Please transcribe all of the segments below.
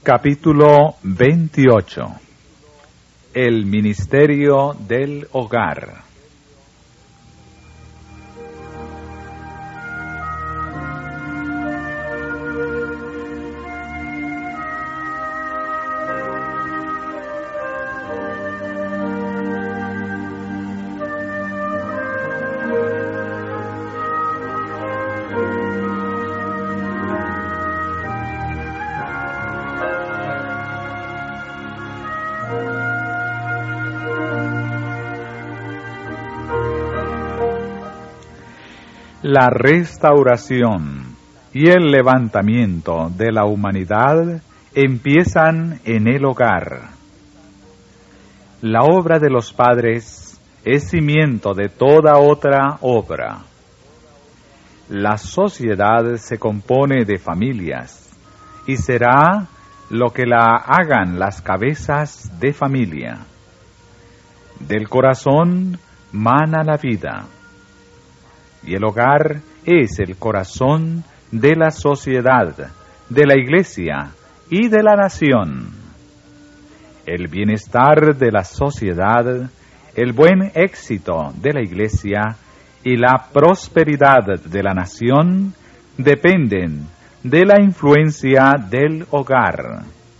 Capítulo 28. El ministerio del hogar. La restauración y el levantamiento de la humanidad empiezan en el hogar. La obra de los padres es cimiento de toda otra obra. La sociedad se compone de familias y será lo que la hagan las cabezas de familia. Del corazón mana la vida. Y el hogar es el corazón de la sociedad, de la iglesia y de la nación. El bienestar de la sociedad, el buen éxito de la iglesia y la prosperidad de la nación dependen de la influencia del hogar.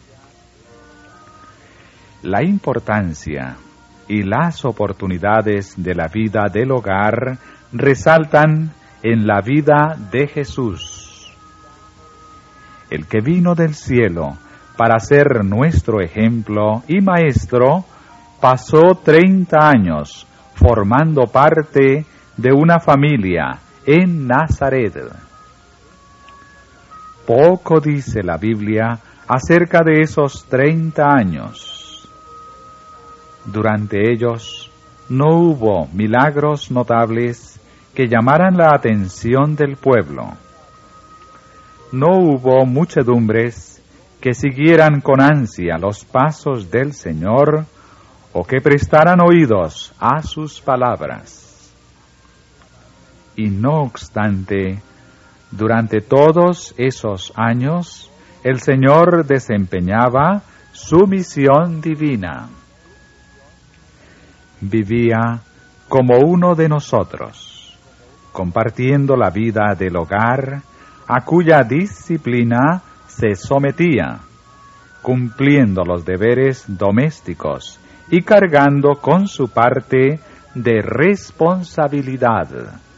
La importancia y las oportunidades de la vida del hogar resaltan en la vida de Jesús. El que vino del cielo para ser nuestro ejemplo y maestro, pasó 30 años formando parte de una familia en Nazaret. Poco dice la Biblia acerca de esos 30 años. Durante ellos no hubo milagros notables que llamaran la atención del pueblo. No hubo muchedumbres que siguieran con ansia los pasos del Señor o que prestaran oídos a sus palabras. Y no obstante, durante todos esos años, el Señor desempeñaba su misión divina. Vivía como uno de nosotros, compartiendo la vida del hogar, a cuya disciplina se sometía, cumpliendo los deberes domésticos y cargando con su parte de responsabilidad.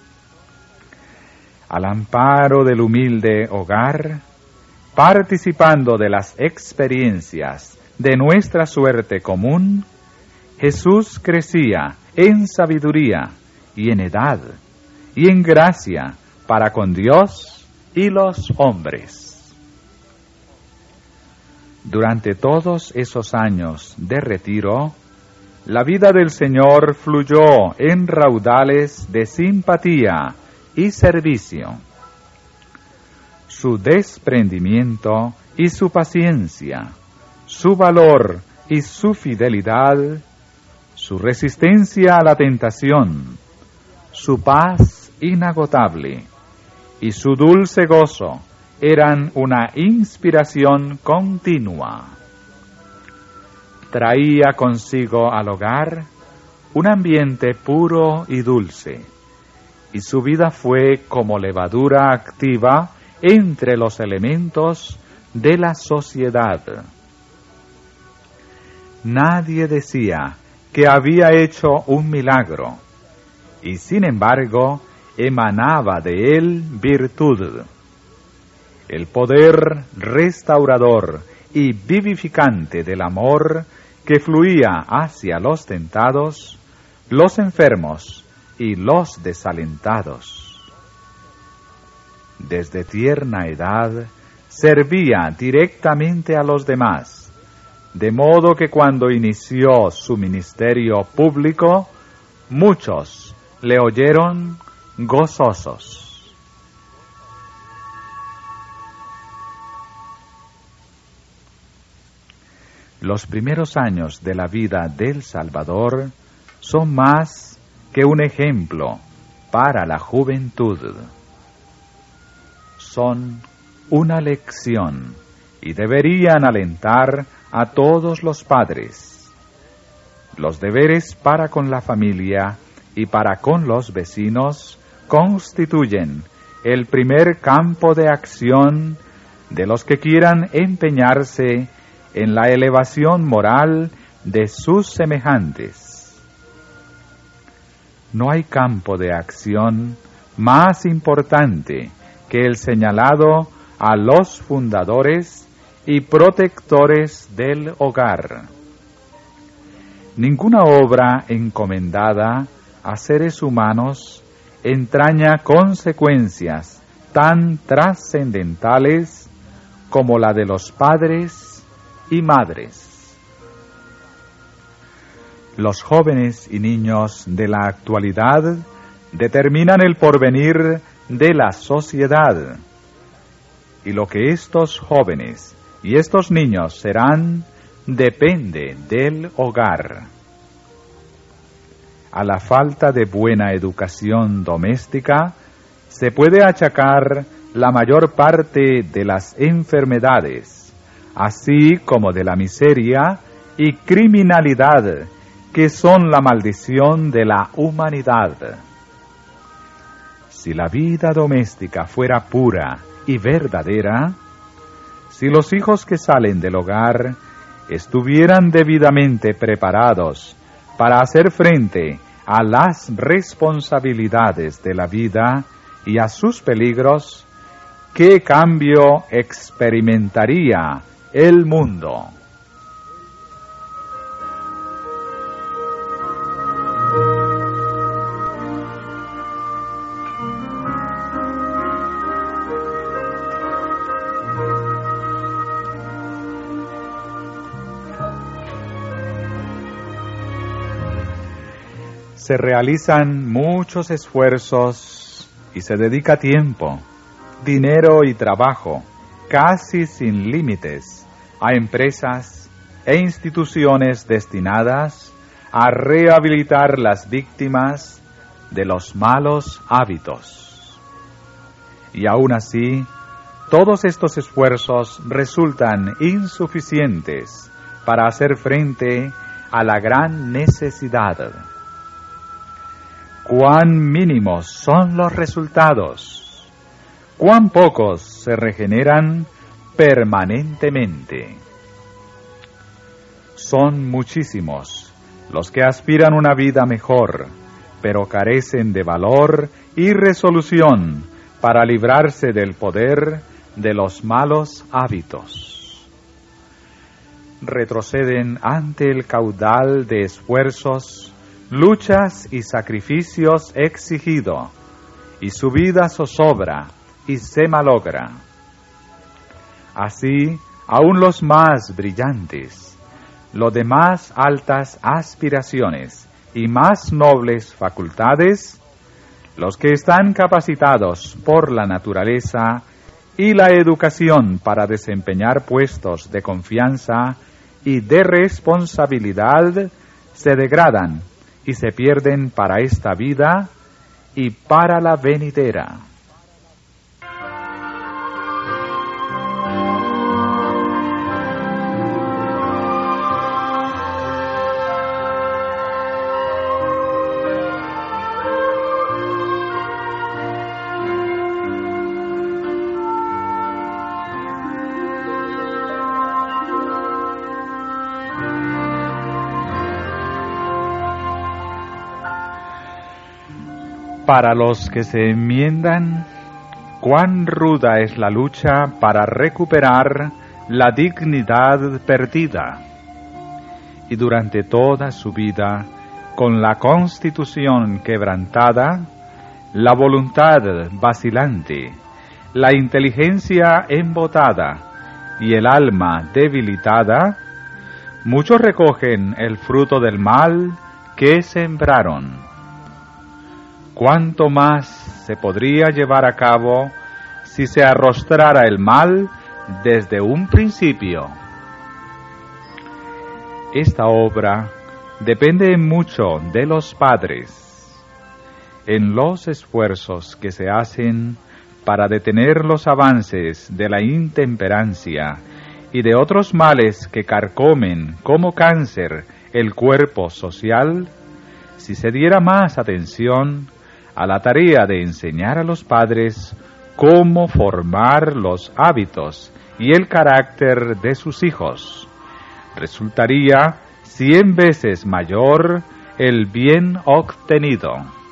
Al amparo del humilde hogar, participando de las experiencias de nuestra suerte común, Jesús crecía en sabiduría y en edad, y en gracia para con Dios y los hombres. Durante todos esos años de retiro, la vida del Señor fluyó en raudales de simpatía y servicio. Su desprendimiento y su paciencia, su valor y su fidelidad, su resistencia a la tentación, su paz inagotable y su dulce gozo eran una inspiración continua. Traía consigo al hogar un ambiente puro y dulce, y su vida fue como levadura activa entre los elementos de la sociedad. Nadie decía que había hecho un milagro, y sin embargo emanaba de él virtud. El poder restaurador y vivificante del amor que fluía hacia los tentados, los enfermos y los desalentados. Desde tierna edad servía directamente a los demás, de modo que cuando inició su ministerio público, muchos le oyeron gozosos. Los primeros años de la vida del Salvador son más que un ejemplo para la juventud. Son una lección y deberían alentar a todos los padres. Los deberes para con la familia y para con los vecinos constituyen el primer campo de acción de los que quieran empeñarse en la elevación moral de sus semejantes. No hay campo de acción más importante que el señalado a los fundadores y protectores del hogar. Ninguna obra encomendada a seres humanos entraña consecuencias tan trascendentales como la de los padres y madres. Los jóvenes y niños de la actualidad determinan el porvenir de la sociedad, y lo que estos jóvenes y estos niños serán depende del hogar. A la falta de buena educación doméstica se puede achacar la mayor parte de las enfermedades, así como de la miseria y criminalidad que son la maldición de la humanidad. Si la vida doméstica fuera pura y verdadera, si los hijos que salen del hogar estuvieran debidamente preparados para hacer frente a las responsabilidades de la vida y a sus peligros, ¿qué cambio experimentaría el mundo? Se realizan muchos esfuerzos y se dedica tiempo, dinero y trabajo, casi sin límites, a empresas e instituciones destinadas a rehabilitar las víctimas de los malos hábitos. Y aún así, todos estos esfuerzos resultan insuficientes para hacer frente a la gran necesidad. Cuán mínimos son los resultados, cuán pocos se regeneran permanentemente. Son muchísimos los que aspiran una vida mejor, pero carecen de valor y resolución para librarse del poder de los malos hábitos. Retroceden ante el caudal de esfuerzos, luchas y sacrificios exigido, y su vida zozobra y se malogra. Así, aun los más brillantes, los de más altas aspiraciones y más nobles facultades, los que están capacitados por la naturaleza y la educación para desempeñar puestos de confianza y de responsabilidad, se degradan y se pierden para esta vida y para la venidera. Para los que se enmiendan, cuán ruda es la lucha para recuperar la dignidad perdida. Y durante toda su vida, con la constitución quebrantada, la voluntad vacilante, la inteligencia embotada y el alma debilitada, muchos recogen el fruto del mal que sembraron. ¿Cuánto más se podría llevar a cabo si se arrostrara el mal desde un principio? Esta obra depende mucho de los padres. En los esfuerzos que se hacen para detener los avances de la intemperancia y de otros males que carcomen como cáncer el cuerpo social, si se diera más atención a la tarea de enseñar a los padres cómo formar los hábitos y el carácter de sus hijos, resultaría 100 veces mayor el bien obtenido.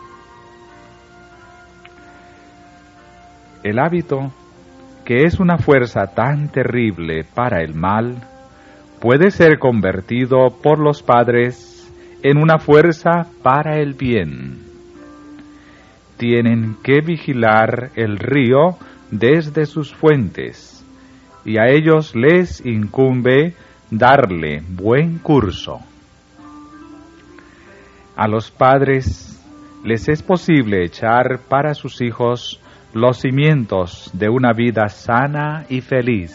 El hábito, que es una fuerza tan terrible para el mal, puede ser convertido por los padres en una fuerza para el bien. Tienen que vigilar el río desde sus fuentes, y a ellos les incumbe darle buen curso. A los padres les es posible echar para sus hijos los cimientos de una vida sana y feliz.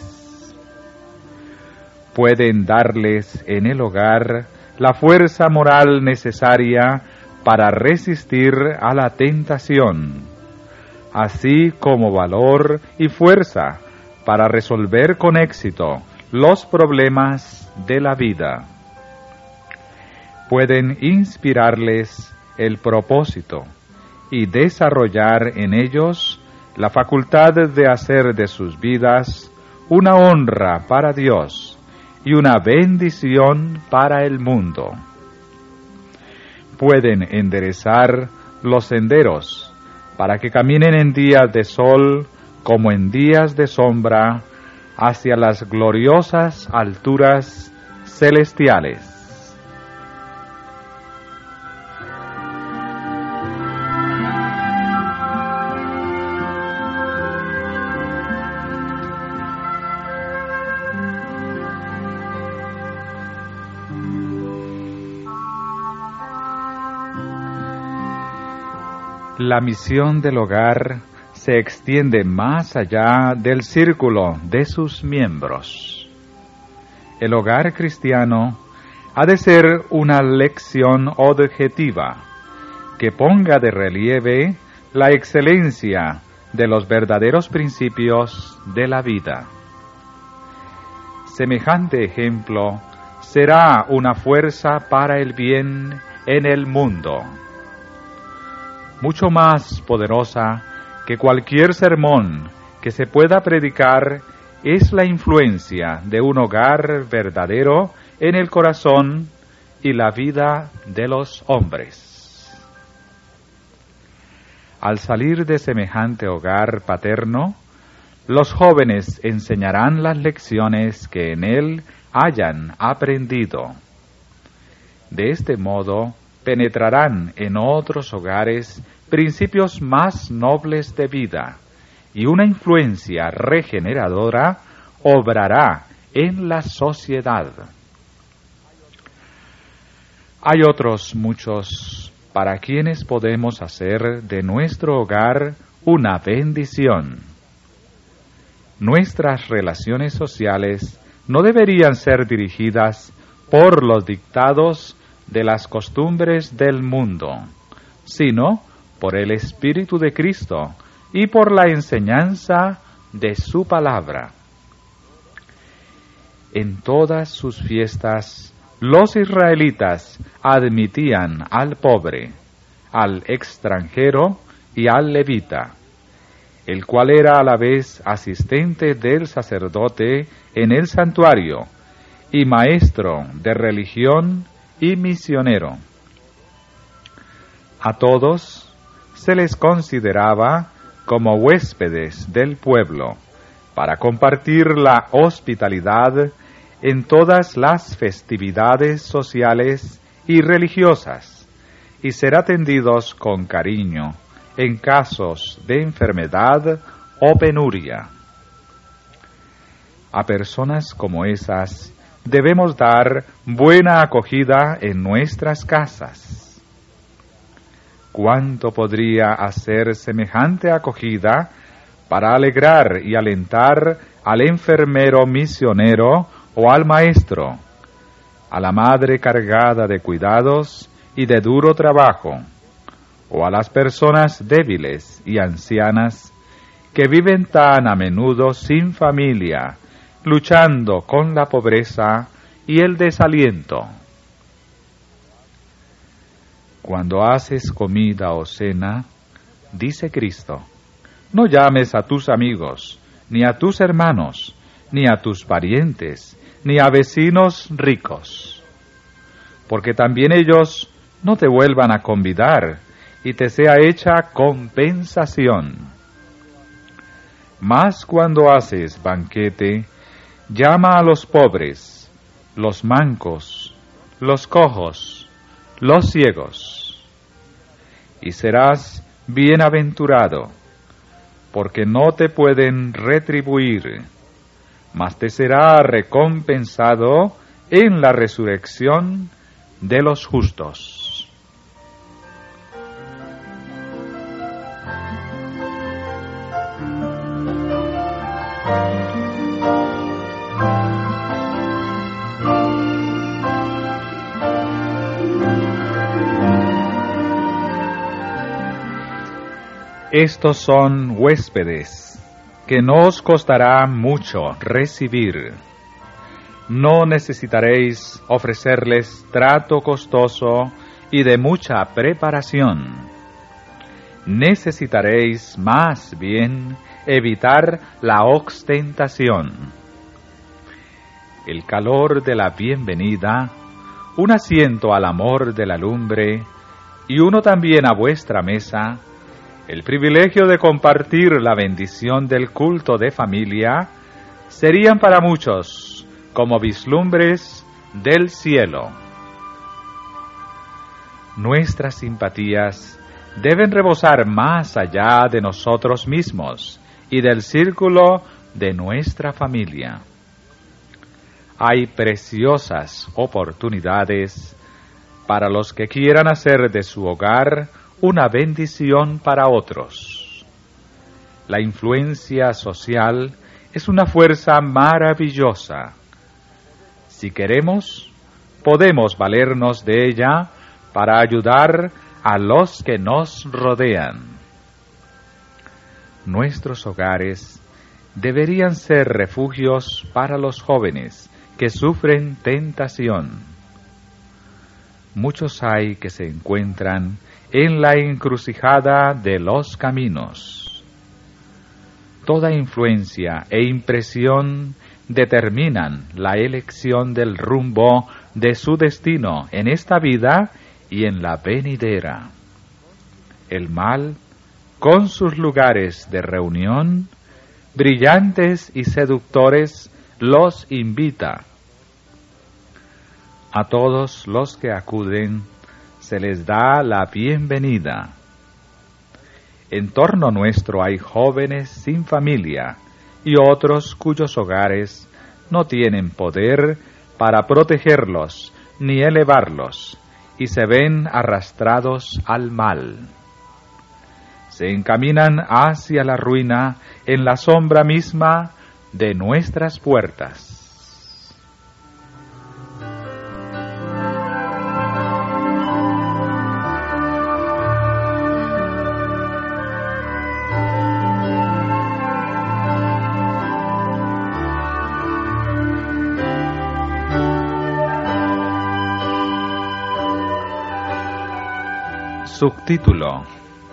Pueden darles en el hogar la fuerza moral necesaria para resistir a la tentación, así como valor y fuerza para resolver con éxito los problemas de la vida. Pueden inspirarles el propósito y desarrollar en ellos la facultad de hacer de sus vidas una honra para Dios y una bendición para el mundo. Pueden enderezar los senderos para que caminen en días de sol como en días de sombra hacia las gloriosas alturas celestiales. La misión del hogar se extiende más allá del círculo de sus miembros. El hogar cristiano ha de ser una lección objetiva que ponga de relieve la excelencia de los verdaderos principios de la vida. Semejante ejemplo será una fuerza para el bien en el mundo. Mucho más poderosa que cualquier sermón que se pueda predicar es la influencia de un hogar verdadero en el corazón y la vida de los hombres. Al salir de semejante hogar paterno, los jóvenes enseñarán las lecciones que en él hayan aprendido. De este modo, penetrarán en otros hogares principios más nobles de vida, y una influencia regeneradora obrará en la sociedad. Hay otros muchos para quienes podemos hacer de nuestro hogar una bendición. Nuestras relaciones sociales no deberían ser dirigidas por los dictados de las costumbres del mundo, sino por el Espíritu de Cristo y por la enseñanza de su palabra. En todas sus fiestas, los israelitas admitían al pobre, al extranjero y al levita, el cual era a la vez asistente del sacerdote en el santuario y maestro de religión y misionero. A todos se les consideraba como huéspedes del pueblo para compartir la hospitalidad en todas las festividades sociales y religiosas y ser atendidos con cariño en casos de enfermedad o penuria. A personas como esas debemos dar buena acogida en nuestras casas. ¿Cuánto podría hacer semejante acogida para alegrar y alentar al enfermero misionero o al maestro, a la madre cargada de cuidados y de duro trabajo, o a las personas débiles y ancianas que viven tan a menudo sin familia, luchando con la pobreza y el desaliento. Cuando haces comida o cena, dice Cristo, no llames a tus amigos, ni a tus hermanos, ni a tus parientes, ni a vecinos ricos, porque también ellos no te vuelvan a convidar y te sea hecha compensación. Mas cuando haces banquete, llama a los pobres, los mancos, los cojos, los ciegos, y serás bienaventurado, porque no te pueden retribuir, mas te será recompensado en la resurrección de los justos. Estos son huéspedes que no os costará mucho recibir. No necesitaréis ofrecerles trato costoso y de mucha preparación. Necesitaréis más bien evitar la ostentación. El calor de la bienvenida, un asiento al amor de la lumbre y uno también a vuestra mesa, el privilegio de compartir la bendición del culto de familia, serían para muchos como vislumbres del cielo. Nuestras simpatías deben rebosar más allá de nosotros mismos y del círculo de nuestra familia. Hay preciosas oportunidades para los que quieran hacer de su hogar una bendición para otros. La influencia social es una fuerza maravillosa. Si queremos, podemos valernos de ella para ayudar a los que nos rodean. Nuestros hogares deberían ser refugios para los jóvenes que sufren tentación. Muchos hay que se encuentran en la encrucijada de los caminos. Toda influencia e impresión determinan la elección del rumbo de su destino en esta vida y en la venidera. El mal, con sus lugares de reunión, brillantes y seductores, los invita. A todos los que acuden se les da la bienvenida. En torno nuestro hay jóvenes sin familia y otros cuyos hogares no tienen poder para protegerlos ni elevarlos y se ven arrastrados al mal. Se encaminan hacia la ruina en la sombra misma de nuestras puertas. Subtítulo: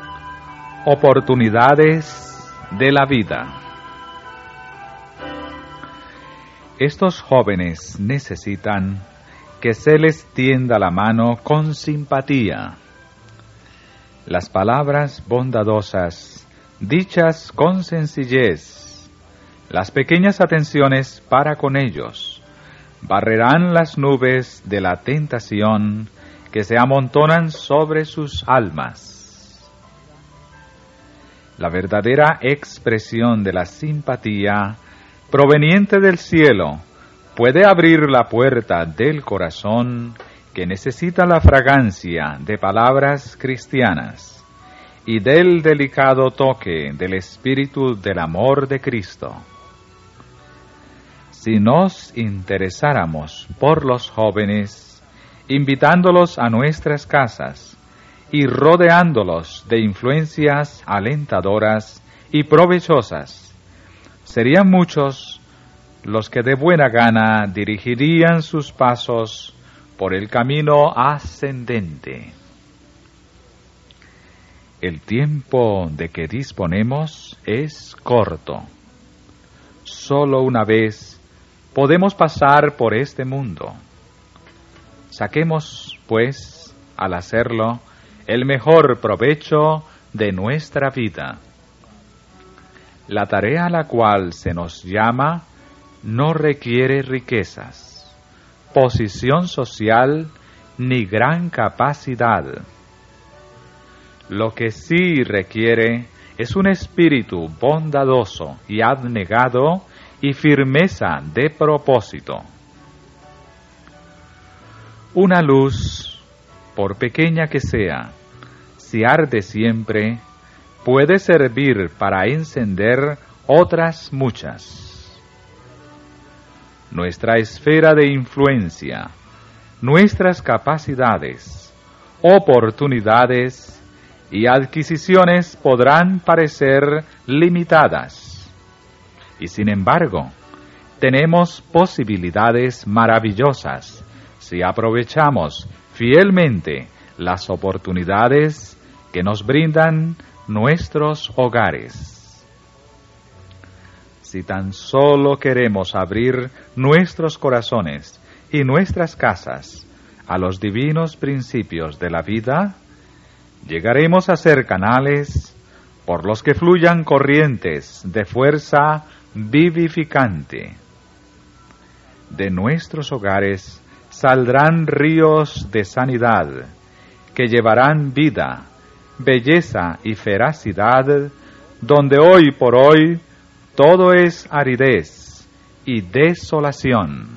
Oportunidades de la vida. Estos jóvenes necesitan que se les tienda la mano con simpatía. Las palabras bondadosas, dichas con sencillez, las pequeñas atenciones para con ellos, barrerán las nubes de la tentación que se amontonan sobre sus almas. La verdadera expresión de la simpatía proveniente del cielo puede abrir la puerta del corazón que necesita la fragancia de palabras cristianas y del delicado toque del espíritu del amor de Cristo. Si nos interesáramos por los jóvenes, invitándolos a nuestras casas y rodeándolos de influencias alentadoras y provechosas, serían muchos los que de buena gana dirigirían sus pasos por el camino ascendente. El tiempo de que disponemos es corto. Solo una vez podemos pasar por este mundo. Saquemos, pues, al hacerlo, el mejor provecho de nuestra vida. La tarea a la cual se nos llama no requiere riquezas, posición social ni gran capacidad. Lo que sí requiere es un espíritu bondadoso y abnegado y firmeza de propósito. Una luz, por pequeña que sea, si arde siempre, puede servir para encender otras muchas. Nuestra esfera de influencia, nuestras capacidades, oportunidades y adquisiciones podrán parecer limitadas, y sin embargo, tenemos posibilidades maravillosas si aprovechamos fielmente las oportunidades que nos brindan nuestros hogares. Si tan solo queremos abrir nuestros corazones y nuestras casas a los divinos principios de la vida, llegaremos a ser canales por los que fluyan corrientes de fuerza vivificante. De nuestros hogares saldrán ríos de sanidad que llevarán vida, belleza y feracidad donde hoy por hoy todo es aridez y desolación.